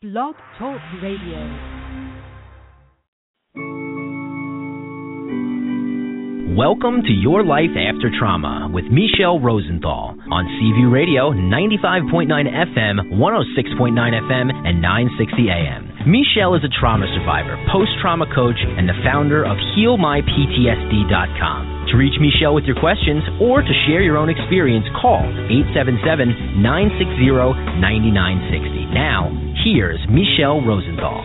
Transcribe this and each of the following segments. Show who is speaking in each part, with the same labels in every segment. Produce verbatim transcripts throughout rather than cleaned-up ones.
Speaker 1: Blog Talk Radio.
Speaker 2: Welcome to Your Life After Trauma with Michelle Rosenthal on Seaview Radio, ninety-five point nine F M, one oh six point nine F M, and nine sixty A M. Michelle is a trauma survivor, post-trauma coach, and the founder of Heal My P T S D dot com. To reach Michelle with your questions or to share your own experience, call eight seven seven, nine six zero, nine nine six zero. Now, here's Michelle Rosenthal.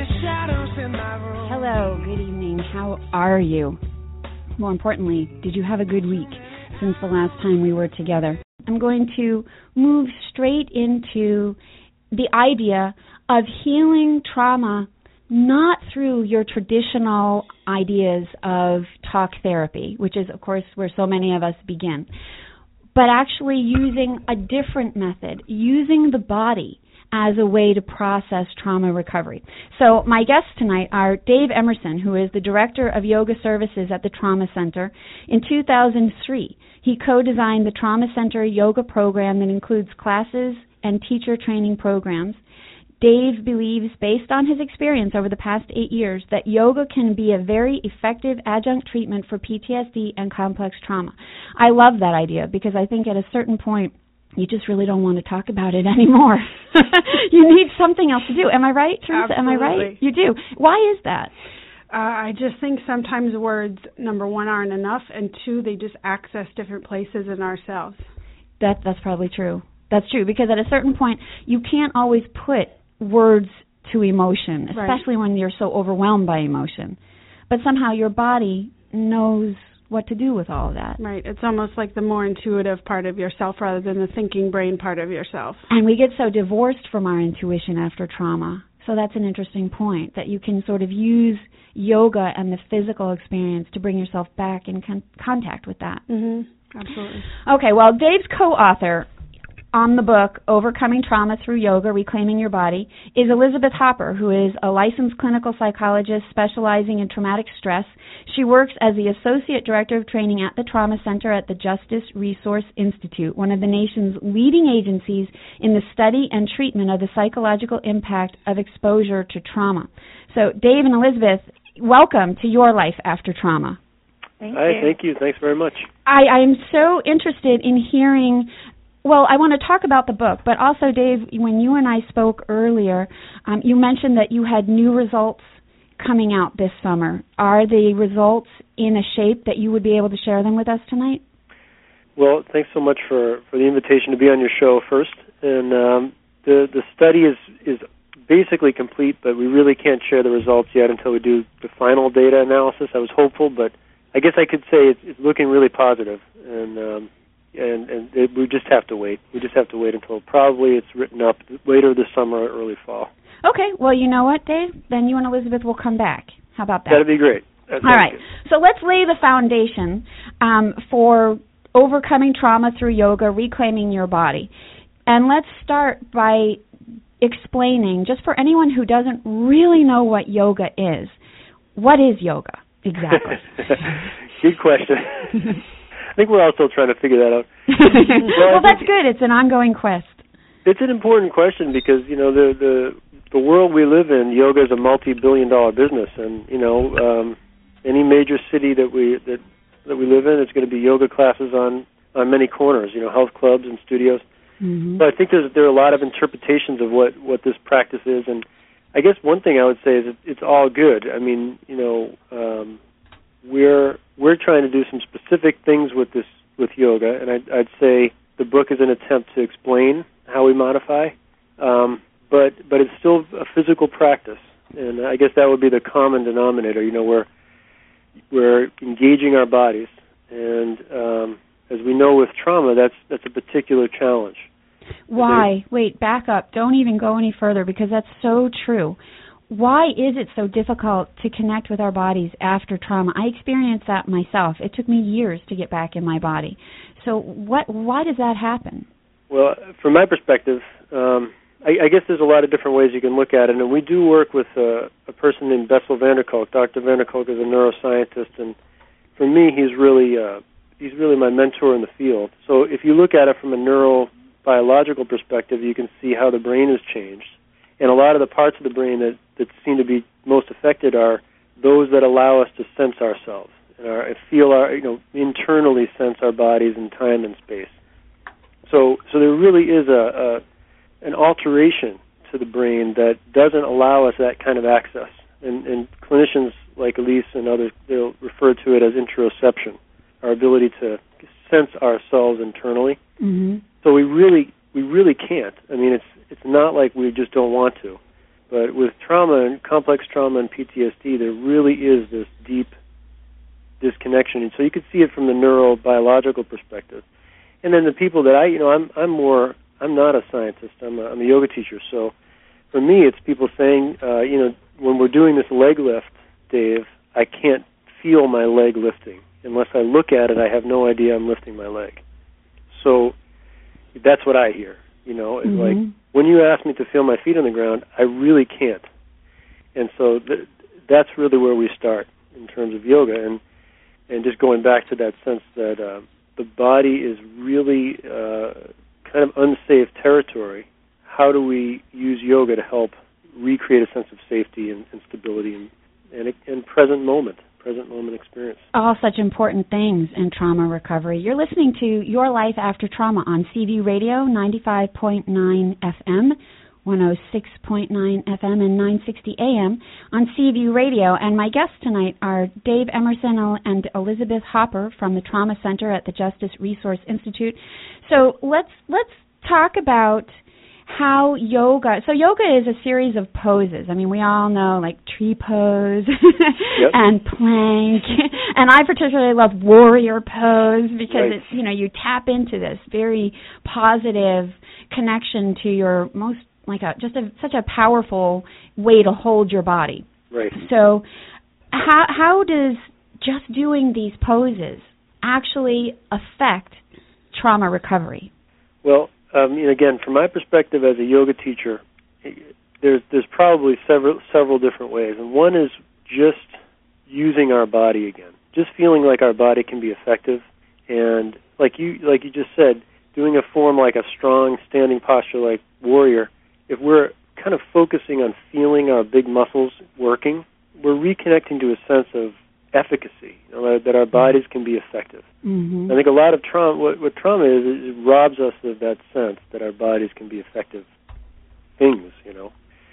Speaker 3: Hello, good evening. How are you? More importantly, did you have a good week since the last time we were together? I'm going to move straight into the idea of healing trauma not through your traditional ideas of talk therapy, which is, of course, where so many of us begin, but actually using a different method, using the body as a way to process trauma recovery. So my guests tonight are Dave Emerson, who is the Director of Yoga Services at the Trauma Center. In two thousand three, he co-designed the Trauma Center yoga program that includes classes and teacher training programs. Dave believes, based on his experience over the past eight years, that yoga can be a very effective adjunct treatment for P T S D and complex trauma. I love that idea because I think at a certain point, you just really don't want to talk about it anymore. You need something else to do. Am I right, Teresa?
Speaker 4: Absolutely.
Speaker 3: Am I right? You do. Why is that?
Speaker 4: Uh, I just think sometimes words, number one, aren't enough, and two, they just access different places in ourselves.
Speaker 3: That That's probably true. That's true, because at a certain point, you can't always put words to emotion, especially right. when you're so overwhelmed by emotion. But somehow your body knows what to do with all of that.
Speaker 4: Right. It's almost like the more intuitive part of yourself rather than the thinking brain part of yourself.
Speaker 3: And we get so divorced from our intuition after trauma. So that's an interesting point, that you can sort of use yoga and the physical experience to bring yourself back in con- contact with that.
Speaker 4: Mm-hmm. Absolutely.
Speaker 3: Okay, well, Dave's co-author on the book, Overcoming Trauma Through Yoga, Reclaiming Your Body, is Elizabeth Hopper, who is a licensed clinical psychologist specializing in traumatic stress. She works as the Associate Director of Training at the Trauma Center at the Justice Resource Institute, one of the nation's leading agencies in the study and treatment of the psychological impact of exposure to trauma. So, Dave and Elizabeth, welcome to Your Life After Trauma.
Speaker 5: Thank Hi, you. Thank you. Thanks very much.
Speaker 3: I, I am so interested in hearing... Well, I want to talk about the book, but also, Dave, when you and I spoke earlier, um, you mentioned that you had new results coming out this summer. Are the results in a shape that you would be able to share them with us tonight?
Speaker 5: Well, thanks so much for, for the invitation to be on your show first. And um, the the study is, is basically complete, but we really can't share the results yet until we do the final data analysis. I was hopeful, but I guess I could say it's, it's looking really positive. And um And, and it, we just have to wait. We just have to wait until probably it's written up later this summer or early fall.
Speaker 3: Okay. Well, you know what, Dave? Then you and Elizabeth will come back. How about that?
Speaker 5: That'd be great. That
Speaker 3: All right.
Speaker 5: Good.
Speaker 3: So let's lay the foundation um, for overcoming trauma through yoga, reclaiming your body. And let's start by explaining, just for anyone who doesn't really know what yoga is, what is yoga exactly?
Speaker 5: Good question. I think we're all still trying to figure that out.
Speaker 3: well, well that's good. It's an ongoing quest.
Speaker 5: It's an important question because, you know, the the, the world we live in, yoga is a multi-billion dollar business. And, you know, um, any major city that we that, that we live in, it's going to be yoga classes on, on many corners, you know, health clubs and studios.
Speaker 3: Mm-hmm.
Speaker 5: But I think there's, there are a lot of interpretations of what, what this practice is. And I guess one thing I would say is it, it's all good. I mean, you know, um, we're... We're trying to do some specific things with this, with yoga, and I'd, I'd say the book is an attempt to explain how we modify, um, but but it's still a physical practice, and I guess that would be the common denominator. You know, we're we're engaging our bodies, and um, as we know with trauma, that's that's a particular challenge.
Speaker 3: Why? Wait, back up. Don't even go any further because that's so true. Why is it so difficult to connect with our bodies after trauma? I experienced that myself. It took me years to get back in my body. So what? Why does that happen?
Speaker 5: Well, from my perspective, um, I, I guess there's a lot of different ways you can look at it. And we do work with a, a person named Bessel van der Kolk. Doctor van der Kolk is a neuroscientist, and for me, he's really uh, he's really my mentor in the field. So if you look at it from a neurobiological perspective, you can see how the brain has changed. And a lot of the parts of the brain that, that seem to be most affected are those that allow us to sense ourselves and our, feel our, you know, internally sense our bodies in time and space. So, so there really is a, a an alteration to the brain that doesn't allow us that kind of access. And, and clinicians like Elise and others, they'll refer to it as interoception, our ability to sense ourselves internally.
Speaker 3: Mm-hmm.
Speaker 5: So we really, we really can't. I mean, it's it's not like we just don't want to. But with trauma and complex trauma and P T S D, there really is this deep disconnection. And so you could see it from the neurobiological perspective. And then the people that I, you know, I'm I'm more, I'm not a scientist. I'm a, I'm a yoga teacher. So for me, it's people saying, uh, you know, when we're doing this leg lift, Dave, I can't feel my leg lifting. Unless I look at it, I have no idea I'm lifting my leg. So that's what I hear. You know, it's
Speaker 3: mm-hmm.
Speaker 5: like when you ask me to feel my feet on the ground, I really can't. And so th- that's really where we start in terms of yoga. And, and just going back to that sense that uh, the body is really uh, kind of unsafe territory. How do we use yoga to help recreate a sense of safety and, and stability and, and, and present moment, present moment experience?
Speaker 3: All such important things in trauma recovery. You're listening to Your Life After Trauma on C V Radio, ninety-five point nine F M, one oh six point nine F M, and nine sixty A M on C V Radio. And my guests tonight are Dave Emerson and Elizabeth Hopper from the Trauma Center at the Justice Resource Institute. So let's let's talk about how yoga, so yoga is a series of poses. I mean, we all know, like, tree pose
Speaker 5: yep.
Speaker 3: and plank. And I particularly love warrior pose because,
Speaker 5: right.
Speaker 3: it's, you know, you tap into this very positive connection to your most, like, a, just a, such a powerful way to hold your body.
Speaker 5: Right.
Speaker 3: So how how does just doing these poses actually affect trauma recovery?
Speaker 5: Well, Um, and again, from my perspective as a yoga teacher, there's there's probably several several different ways, and one is just using our body again, just feeling like our body can be effective, and like you like you just said, doing a form like a strong standing posture like warrior. If we're kind of focusing on feeling our big muscles working, we're reconnecting to a sense of efficacy, you know, that our bodies can be effective.
Speaker 3: Mm-hmm.
Speaker 5: I think a lot of trauma, what, what trauma is, is it robs us of that sense that our bodies can be effective things, you know.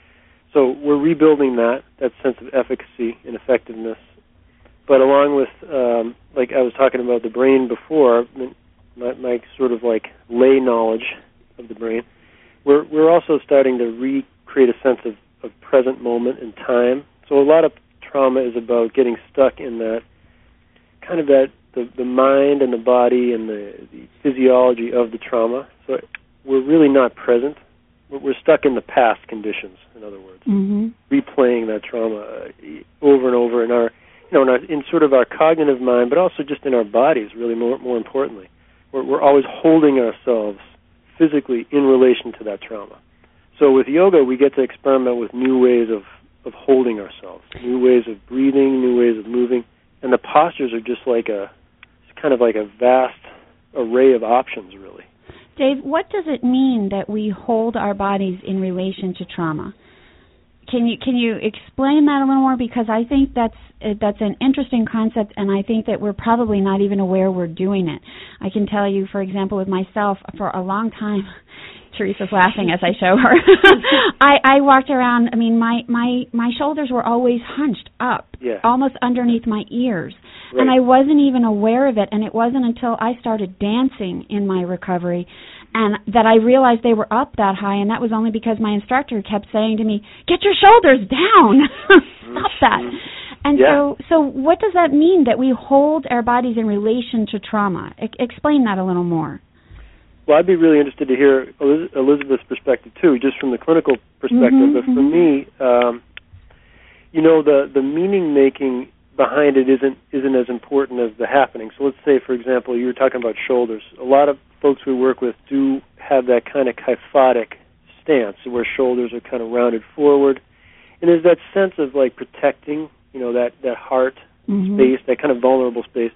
Speaker 5: So we're rebuilding that, that sense of efficacy and effectiveness. But along with, um, like I was talking about the brain before, my, my sort of like lay knowledge of the brain, we're we're also starting to recreate a sense of, of present moment and time. So a lot of trauma is about getting stuck in that kind of that the, the mind and the body and the, the physiology of the trauma. So we're really not present. We're stuck in the past conditions, in other words,
Speaker 3: mm-hmm.
Speaker 5: replaying that trauma over and over in our, you know, in, our, in sort of our cognitive mind, but also just in our bodies. Really, more more importantly, we're, we're always holding ourselves physically in relation to that trauma. So with yoga, we get to experiment with new ways of of holding ourselves, new ways of breathing, new ways of moving, and the postures are just like a, it's kind of like a vast array of options, really.
Speaker 3: Dave, what does it mean that we hold our bodies in relation to trauma? Can you can you explain that a little more? Because I think that's that's an interesting concept, and I think that we're probably not even aware we're doing it. I can tell you, for example, with myself, for a long time, Teresa's laughing as I show her. I, I walked around, I mean, my, my, my shoulders were always hunched up,
Speaker 5: yeah.
Speaker 3: almost underneath my ears.
Speaker 5: Right.
Speaker 3: And I wasn't even aware of it, and it wasn't until I started dancing in my recovery and that I realized they were up that high, and that was only because my instructor kept saying to me, get your shoulders down. Stop that. And
Speaker 5: yeah.
Speaker 3: so so what does that mean, that we hold our bodies in relation to trauma? E- explain that a little more.
Speaker 5: Well, I'd be really interested to hear Eliz- Elizabeth's perspective, too, just from the clinical perspective.
Speaker 3: Mm-hmm,
Speaker 5: but for
Speaker 3: mm-hmm.
Speaker 5: me, um, you know, the, the meaning-making behind it isn't isn't as important as the happening. So let's say, for example, you were talking about shoulders. A lot of folks we work with do have that kind of kyphotic stance where shoulders are kind of rounded forward. And there's that sense of, like, protecting, you know, that, that heart
Speaker 3: mm-hmm.
Speaker 5: space, that kind of vulnerable space.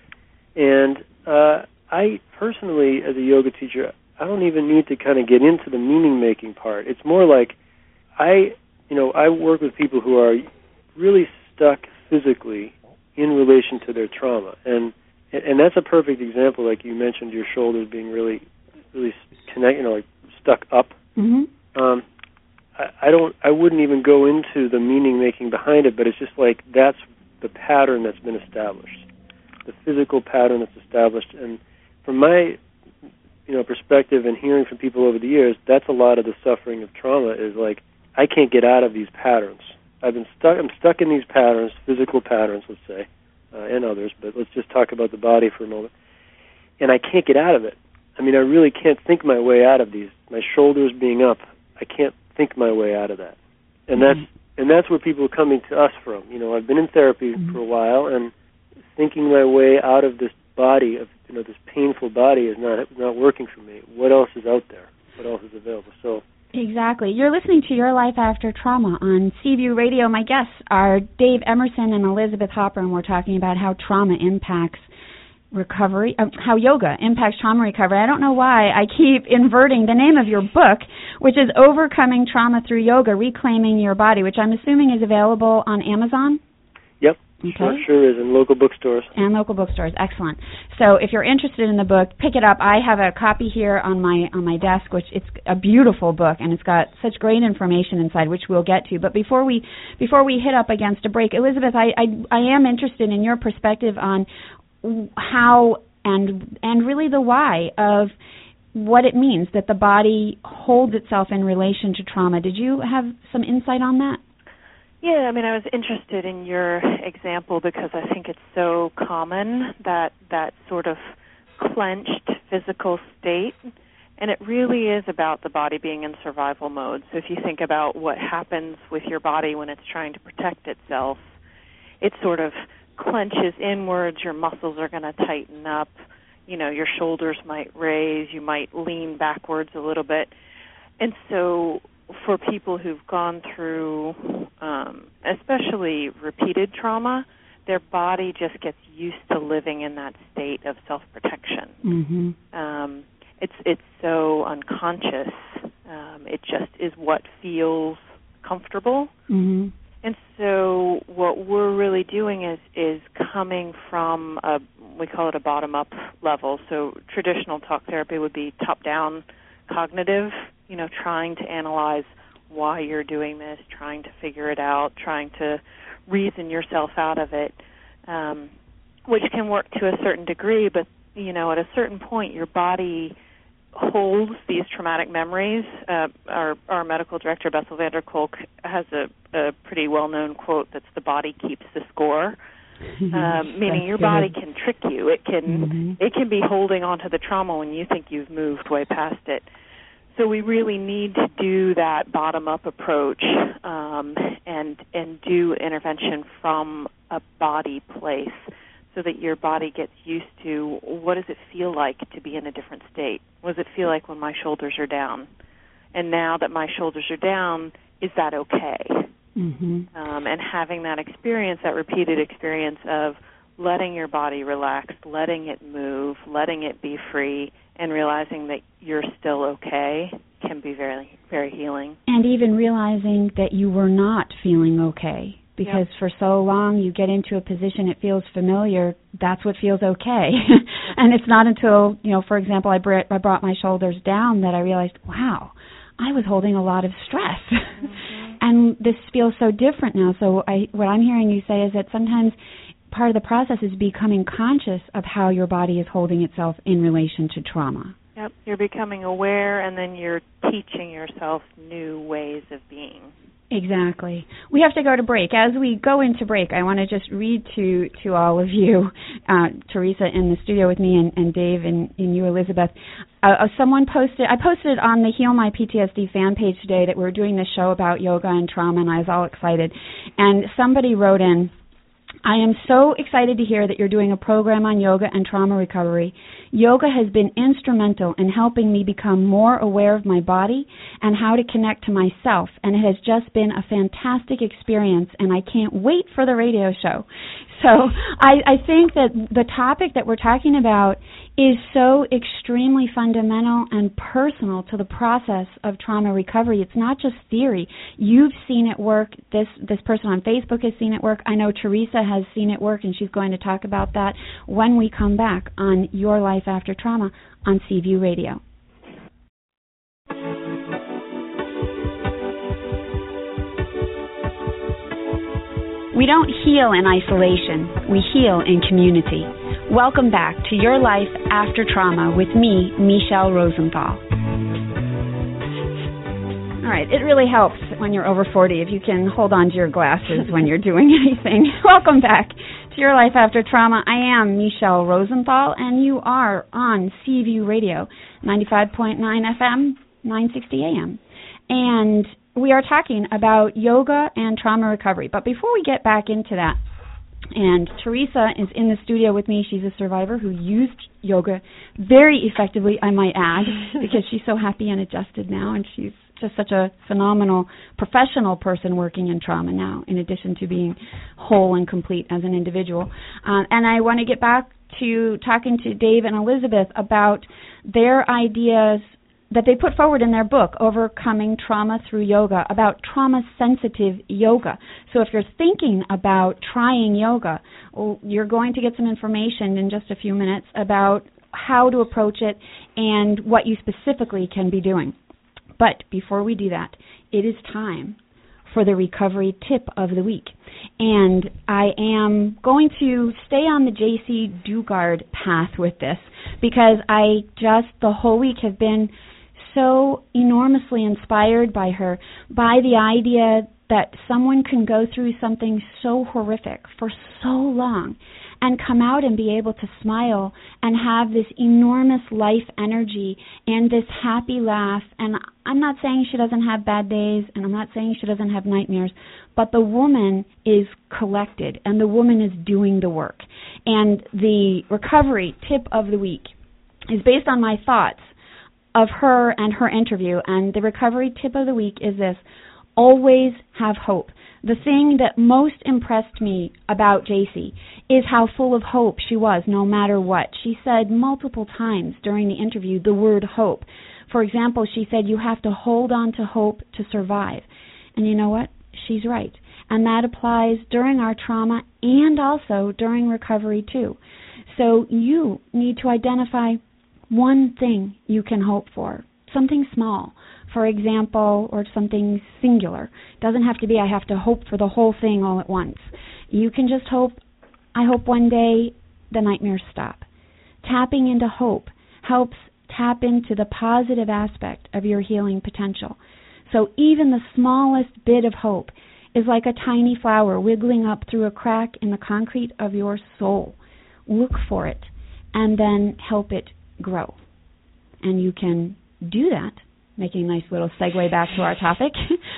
Speaker 5: And uh, I personally, as a yoga teacher, I don't even need to kind of get into the meaning-making part. It's more like I, you know, I work with people who are really stuck physically in relation to their trauma, and and that's a perfect example. Like you mentioned, your shoulders being really, really connect, you know, like stuck up.
Speaker 3: Mm-hmm.
Speaker 5: Um, I, I don't, I wouldn't even go into the meaning making behind it, but it's just like that's the pattern that's been established, the physical pattern that's established, and from my, you know, perspective and hearing from people over the years, that's a lot of the suffering of trauma is like, I can't get out of these patterns. I've been stuck, I'm stuck in these patterns, physical patterns, let's say, uh, and others, but let's just talk about the body for a moment. And I can't get out of it. I mean, I really can't think my way out of these. My shoulders being up, I can't think my way out of that. And
Speaker 3: mm-hmm.
Speaker 5: that's and that's where people are coming to us from. You know, I've been in therapy mm-hmm. for a while, and thinking my way out of this body, of you know, this painful body is not not working for me. What else is out there? What else is available? So
Speaker 3: exactly. You're listening to Your Life After Trauma on Seaview Radio. My guests are Dave Emerson and Elizabeth Hopper, and we're talking about how trauma impacts recovery, uh, how yoga impacts trauma recovery. I don't know why I keep inverting the name of your book, which is Overcoming Trauma Through Yoga, Reclaiming Your Body, which I'm assuming is available on Amazon?
Speaker 5: Yep.
Speaker 3: Okay.
Speaker 5: Sure, sure is, in local bookstores.
Speaker 3: And local bookstores, excellent. So if you're interested in the book, pick it up. I have a copy here on my on my desk, which it's a beautiful book, and it's got such great information inside, which we'll get to. But before we before we hit up against a break, Elizabeth, I I, I am interested in your perspective on how and and really the why of what it means that the body holds itself in relation to trauma. Did you have some insight on that?
Speaker 1: Yeah, I mean, I was interested in your example because I think it's so common, that that sort of clenched physical state, and it really is about the body being in survival mode. So if you think about what happens with your body when it's trying to protect itself, it sort of clenches inwards, your muscles are going to tighten up, you know, your shoulders might raise, you might lean backwards a little bit. And so for people who've gone through, um, especially repeated trauma, their body just gets used to living in that state of self-protection.
Speaker 3: Mm-hmm.
Speaker 1: Um, it's it's so unconscious. Um, it just is what feels comfortable.
Speaker 3: Mm-hmm.
Speaker 1: And so what we're really doing is is coming from a, we call it a bottom-up level. So traditional talk therapy would be top-down cognitive, you know, trying to analyze why you're doing this, trying to figure it out, trying to reason yourself out of it, um, which can work to a certain degree, but, you know, at a certain point your body holds these traumatic memories. Uh, our, our medical director, Bessel van der Kolk, has a, a pretty well-known quote that's the body keeps the score. Um, meaning your body can trick you. It can
Speaker 3: mm-hmm.
Speaker 1: it can be holding on to the trauma when you think you've moved way past it. So we really need to do that bottom-up approach um, and and do intervention from a body place so that your body gets used to what does it feel like to be in a different state? What does it feel like when my shoulders are down? And now that my shoulders are down, is that okay?
Speaker 3: Mm-hmm.
Speaker 1: Um, and having that experience, that repeated experience of letting your body relax, letting it move, letting it be free, and realizing that you're still okay can be very, very healing.
Speaker 3: And even realizing that you were not feeling okay. Because yep. for so long you get into a position, it feels familiar, that's what feels okay. And it's not until, you know, for example, I brought, I brought my shoulders down that I realized, wow, I was holding a lot of stress. Mm-hmm. And this feels so different now. So I, what I'm hearing you say is that sometimes part of the process is becoming conscious of how your body is holding itself in relation to trauma.
Speaker 1: Yep, you're becoming aware, and then you're teaching yourself new ways of being.
Speaker 3: Exactly. We have to go to break. As we go into break, I want to just read to, to all of you, uh, Teresa in the studio with me and, and Dave and, and you, Elizabeth. Uh, someone posted, I posted on the Heal My P T S D fan page today that we're doing this show about yoga and trauma, and I was all excited. And somebody wrote in, I am so excited to hear that you're doing a program on yoga and trauma recovery. Yoga has been instrumental in helping me become more aware of my body and how to connect to myself, and it has just been a fantastic experience, and I can't wait for the radio show. So I, I think that the topic that we're talking about is so extremely fundamental and personal to the process of trauma recovery. It's not just theory. You've seen it work. This this person on Facebook has seen it work. I know Teresa has seen it work, and she's going to talk about that when we come back on Your Life After Trauma on Seaview Radio. We don't heal in isolation. We heal in community. Welcome back to Your Life After Trauma with me, Michelle Rosenthal. All right, it really helps when you're over forty if you can hold on to your glasses when you're doing anything. Welcome back to Your Life After Trauma. I am Michelle Rosenthal, and you are on Seaview Radio, ninety-five point nine F M, nine sixty A M. And we are talking about yoga and trauma recovery. But before we get back into that, and Teresa is in the studio with me. She's a survivor who used yoga very effectively, I might add, because she's so happy and adjusted now, and she's just such a phenomenal professional person working in trauma now, in addition to being whole and complete as an individual. Uh, and I want to get back to talking to Dave and Elizabeth about their ideas that they put forward in their book, Overcoming Trauma Through Yoga, about trauma-sensitive yoga. So if you're thinking about trying yoga, well, you're going to get some information in just a few minutes about how to approach it and what you specifically can be doing. But before we do that, it is time for the recovery tip of the week. And I am going to stay on the J C Dugard path with this, because I just, the whole week, have been so enormously inspired by her, by the idea that someone can go through something so horrific for so long and come out and be able to smile and have this enormous life energy and this happy laugh. And I'm not saying she doesn't have bad days, and I'm not saying she doesn't have nightmares, but the woman is collected and the woman is doing the work. And the recovery tip of the week is based on my thoughts of her and her interview, and the recovery tip of the week is this: always have hope. The thing that most impressed me about J C is how full of hope she was no matter what. She said multiple times during the interview the word hope. For example, she said you have to hold on to hope to survive. And you know what? She's right. And that applies during our trauma and also during recovery too. So you need to identify one thing you can hope for, something small, for example, or something singular. It doesn't have to be I have to hope for the whole thing all at once. You can just hope, I hope one day the nightmares stop. Tapping into hope helps tap into the positive aspect of your healing potential. So even the smallest bit of hope is like a tiny flower wiggling up through a crack in the concrete of your soul. Look for it and then help it grow. And you can do that, making a nice little segue back to our topic,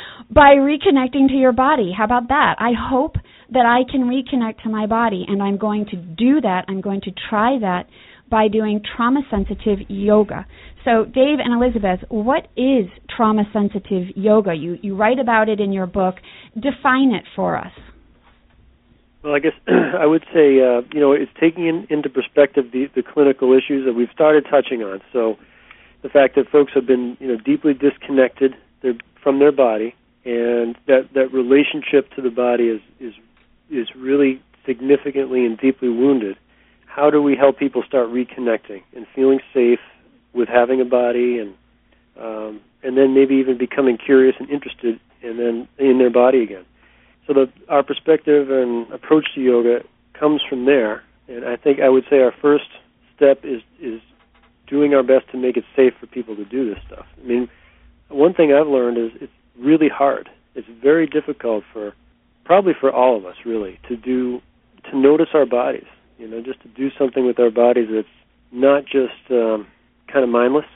Speaker 3: by reconnecting to your body. How about that? I hope that I can reconnect to my body, and I'm going to do that. I'm going to try that by doing trauma-sensitive yoga. So, Dave and Elizabeth, what is trauma-sensitive yoga? You, you write about it in your book. Define it for us.
Speaker 5: Well, I guess I would say, uh, you know, it's taking in, into perspective the, the clinical issues that we've started touching on. So the fact that folks have been, you know, deeply disconnected their, from their body, and that, that relationship to the body is, is is really significantly and deeply wounded. How do we help people start reconnecting and feeling safe with having a body, and um, and then maybe even becoming curious and interested and then in their body again? So the, our perspective and approach to yoga comes from there, and I think I would say our first step is is doing our best to make it safe for people to do this stuff. I mean, one thing I've learned is it's really hard. It's very difficult for, probably for all of us, really, to do, to notice our bodies, you know, just to do something with our bodies that's not just um, kind of mindless,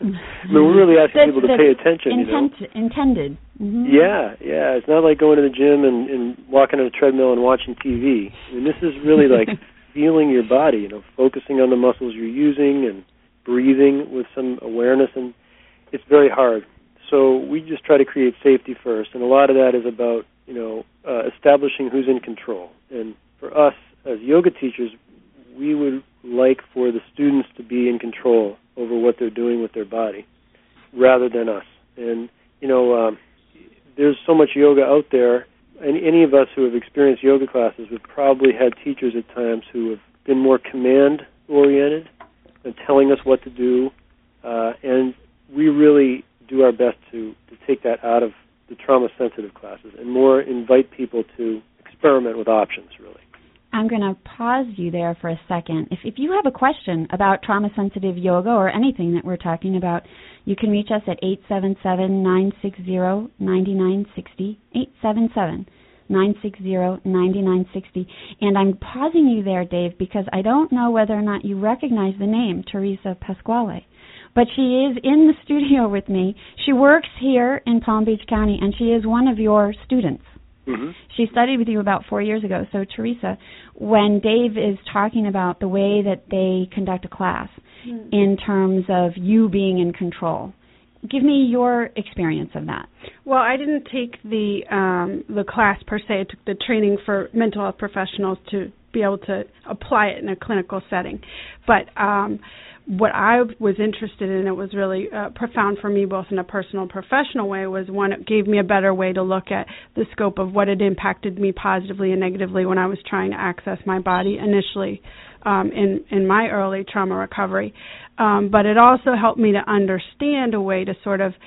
Speaker 5: I mean, we're really asking
Speaker 3: that's,
Speaker 5: people to
Speaker 3: that's
Speaker 5: pay attention,
Speaker 3: intent,
Speaker 5: you know?
Speaker 3: Intended. Mm-hmm.
Speaker 5: Yeah, yeah. It's not like going to the gym and, and walking on a treadmill and watching T V. I mean, this is really like feeling your body, you know, focusing on the muscles you're using and breathing with some awareness, and it's very hard. So we just try to create safety first, and a lot of that is about, you know, uh, establishing who's in control. And for us as yoga teachers, we would like for the students to be in control over what they're doing with their body rather than us. And, you know, um, there's so much yoga out there, and any of us who have experienced yoga classes have probably had teachers at times who have been more command-oriented and telling us what to do, uh, and we really do our best to, to take that out of the trauma-sensitive classes and more invite people to experiment with options, really.
Speaker 3: I'm going to pause you there for a second. If, if you have a question about trauma-sensitive yoga or anything that we're talking about, you can reach us at eight seven seven, nine six zero, nine nine six zero, eight seven seven, nine six zero, nine nine six zero. And I'm pausing you there, Dave, because I don't know whether or not you recognize the name, Teresa Pasquale. But she is in the studio with me. She works here in Palm Beach County, and she is one of your students.
Speaker 5: Mm-hmm.
Speaker 3: She studied with you about four years ago. So, Teresa, when Dave is talking about the way that they conduct a class mm-hmm. in terms of you being in control, give me your experience of that.
Speaker 4: Well, I didn't take the um, the class per se. I took the training for mental health professionals to be able to apply it in a clinical setting. But um, what I was interested in, it was really uh, profound for me, both in a personal and professional way, was one, it gave me a better way to look at the scope of what had impacted me positively and negatively when I was trying to access my body initially um, in, in my early trauma recovery. Um, but it also helped me to understand a way to sort of,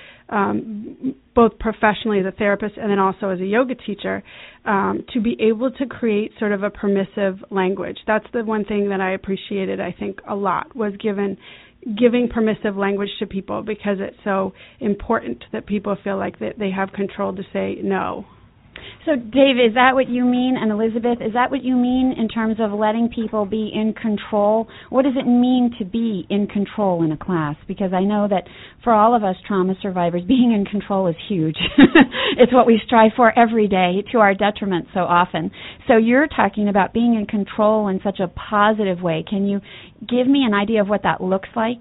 Speaker 4: um, both professionally as a therapist and then also as a yoga teacher, um, to be able to create sort of a permissive language. That's the one thing that I appreciated, I think, a lot, was given giving permissive language to people, because it's so important that people feel like that they have control to say no.
Speaker 3: So, Dave, is that what you mean, and Elizabeth, is that what you mean in terms of letting people be in control? What does it mean to be in control in a class? Because I know that for all of us trauma survivors, being in control is huge. It's what we strive for every day, to our detriment so often. So you're talking about being in control in such a positive way. Can you give me an idea of what that looks like?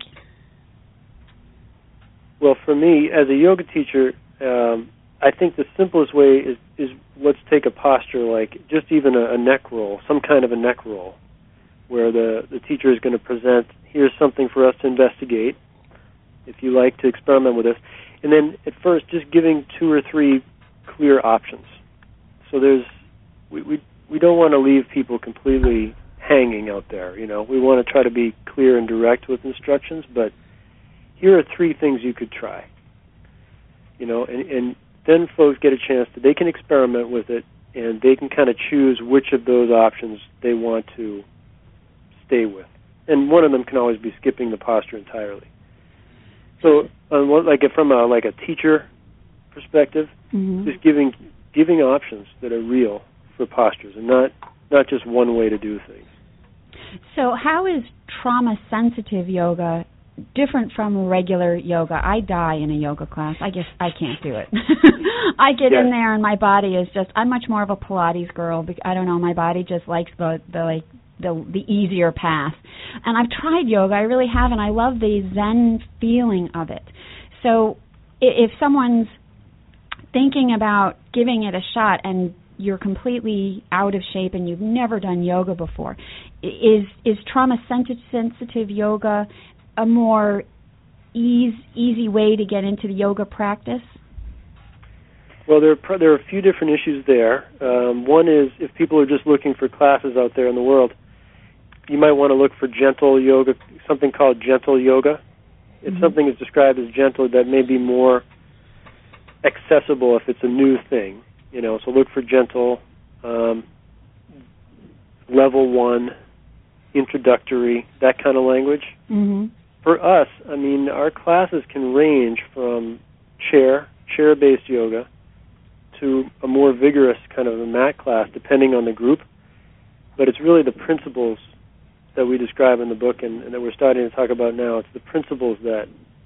Speaker 5: Well, for me, as a yoga teacher, um, I think the simplest way is, is let's take a posture like just even a, a neck roll, some kind of a neck roll, where the, the teacher is going to present, here's something for us to investigate, if you like to experiment with this. And then at first just giving two or three clear options. So there's, we, we, we don't want to leave people completely hanging out there, you know. We want to try to be clear and direct with instructions, but here are three things you could try. You know, and, and then folks get a chance to, they can experiment with it, and they can kind of choose which of those options they want to stay with. And one of them can always be skipping the posture entirely. So, on what, like from a like a teacher perspective, mm-hmm. just giving giving options that are real for postures, and not not just one way to do things.
Speaker 3: So, how is trauma-sensitive yoga different from regular yoga? I die in a yoga class. I guess I can't do it. I get yes. in there and my body is just, I'm much more of a Pilates girl. I don't know, my body just likes the, the like the the easier path. And I've tried yoga, I really have, and I love the Zen feeling of it. So if someone's thinking about giving it a shot and you're completely out of shape and you've never done yoga before, is is trauma-sensitive yoga a more ease, easy way to get into the yoga practice?
Speaker 5: Well, there are, there are a few different issues there. Um, one is if people are just looking for classes out there in the world, you might want to look for gentle yoga, something called gentle yoga. If mm-hmm. something is described as gentle, that may be more accessible if it's a new thing. You know, so look for gentle, um, level one, introductory, that kind of language.
Speaker 3: Mm-hmm.
Speaker 5: For us, I mean, our classes can range from chair, chair-based yoga, to a more vigorous kind of a mat class, depending on the group. But it's really the principles that we describe in the book and, and that we're starting to talk about now. It's the principles that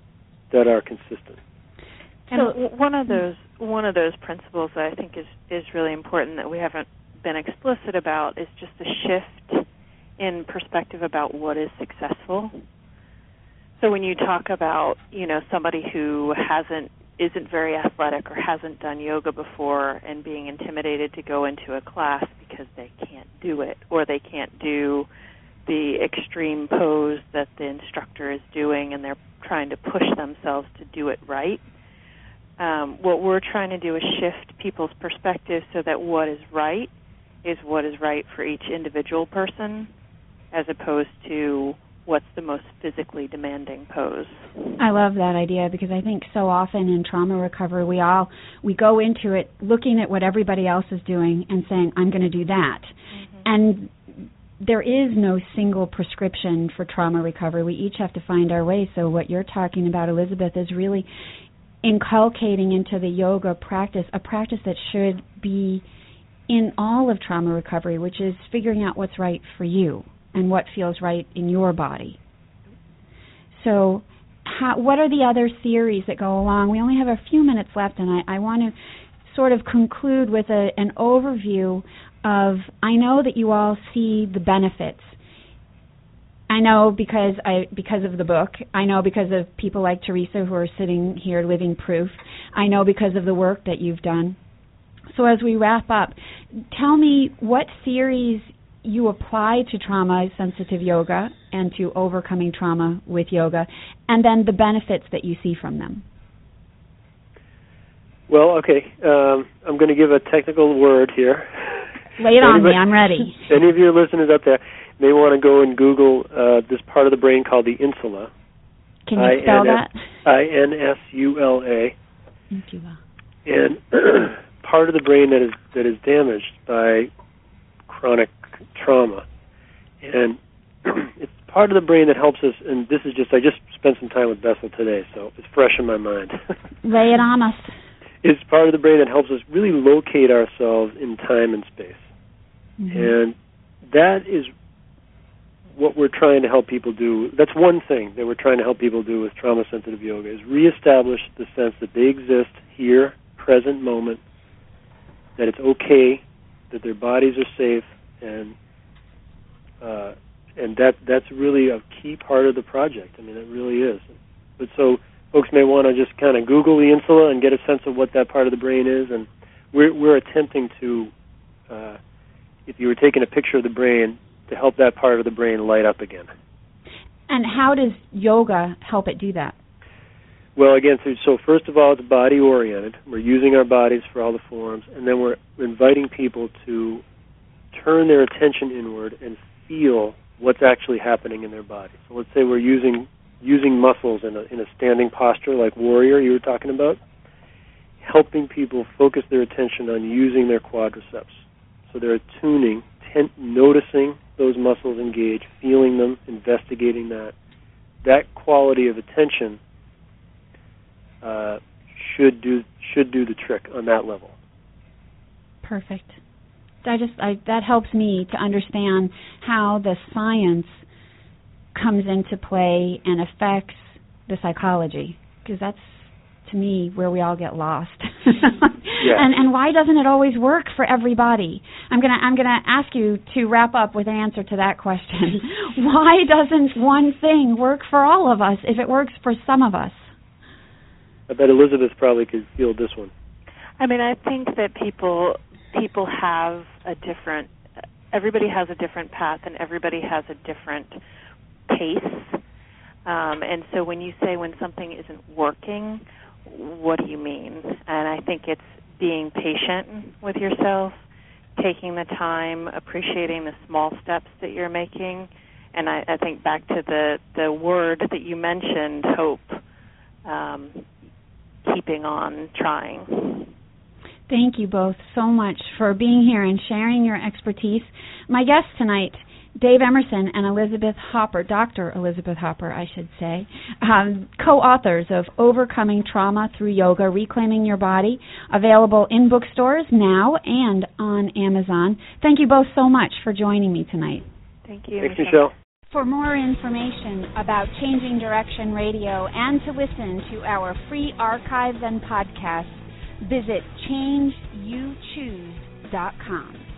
Speaker 5: that are consistent.
Speaker 1: And so, one of those one of those principles that I think is, is really important that we haven't been explicit about is just a shift in perspective about what is successful. So when you talk about, you know, somebody who hasn't isn't very athletic or hasn't done yoga before and being intimidated to go into a class because they can't do it or they can't do the extreme pose that the instructor is doing and they're trying to push themselves to do it right. Um, what we're trying to do is shift people's perspective so that what is right is what is right for each individual person as opposed to what's the most physically demanding pose.
Speaker 3: I love that idea because I think so often in trauma recovery we all we go into it looking at what everybody else is doing and saying, I'm going to do that. Mm-hmm. And there is no single prescription for trauma recovery. We each have to find our way. So what you're talking about, Elizabeth, is really inculcating into the yoga practice a practice that should be in all of trauma recovery, which is figuring out what's right for you and what feels right in your body. So how, what are the other theories that go along? We only have a few minutes left, and I, I want to sort of conclude with a, an overview of, I know that you all see the benefits. I know because I because of the book. I know because of people like Teresa who are sitting here living proof. I know because of the work that you've done. So as we wrap up, tell me what theories you apply to trauma-sensitive yoga and to overcoming trauma with yoga, and then the benefits that you see from them.
Speaker 5: Well, okay, um, I'm going to give a technical word here.
Speaker 3: Lay it on me, I'm ready.
Speaker 5: Any of your listeners out there may want to go and Google uh, this part of the brain called the insula.
Speaker 3: Can you spell that?
Speaker 5: I N S U L A.
Speaker 3: Insula.
Speaker 5: And part of the brain that is that is damaged by chronic trauma. And it's part of the brain that helps us, and this is just, I just spent some time with Bessel today, so it's fresh in my mind.
Speaker 3: Lay it on us.
Speaker 5: It's part of the brain that helps us really locate ourselves in time and space. Mm-hmm. And that is what we're trying to help people do. That's one thing that we're trying to help people do with trauma-sensitive yoga, is reestablish the sense that they exist here, present moment, that it's okay, that their bodies are safe, and uh, and that that's really a key part of the project. I mean, it really is. But so folks may want to just kind of Google the insula and get a sense of what that part of the brain is, and we're we're attempting to, uh, if you were taking a picture of the brain, to help that part of the brain light up again.
Speaker 3: And how does yoga help it do that?
Speaker 5: Well, again, so, so first of all, it's body-oriented. We're using our bodies for all the forms, and then we're inviting people to turn their attention inward and feel what's actually happening in their body. So let's say we're using using muscles in a, in a standing posture like warrior you were talking about, helping people focus their attention on using their quadriceps. So they're tuning, ten, noticing those muscles engage, feeling them, investigating that. That quality of attention uh, should do should do the trick on that level.
Speaker 3: Perfect. I just I, that helps me to understand how the science comes into play and affects the psychology, because that's, to me, where we all get lost.
Speaker 5: Yeah.
Speaker 3: And and why doesn't it always work for everybody? I'm gonna I'm gonna ask you to wrap up with an answer to that question. Why doesn't one thing work for all of us if it works for some of us?
Speaker 5: I bet Elizabeth probably could field this one.
Speaker 1: I mean, I think that people people have a different. Everybody has a different path, and everybody has a different pace. Um, and so, when you say when something isn't working, what do you mean? And I think it's being patient with yourself, taking the time, appreciating the small steps that you're making. And I, I think back to the, the word that you mentioned, hope, um, keeping on trying.
Speaker 3: Thank you both so much for being here and sharing your expertise. My guests tonight, Dave Emerson and Elizabeth Hopper, Doctor Elizabeth Hopper, I should say, um, co-authors of Overcoming Trauma Through Yoga, Reclaiming Your Body, available in bookstores now and on Amazon. Thank you both so much for joining me tonight.
Speaker 1: Thank you,
Speaker 5: Thanks,
Speaker 1: Michelle.
Speaker 5: Michelle.
Speaker 3: For more information about Changing Direction Radio and to listen to our free archives and podcasts, visit change you choose dot com.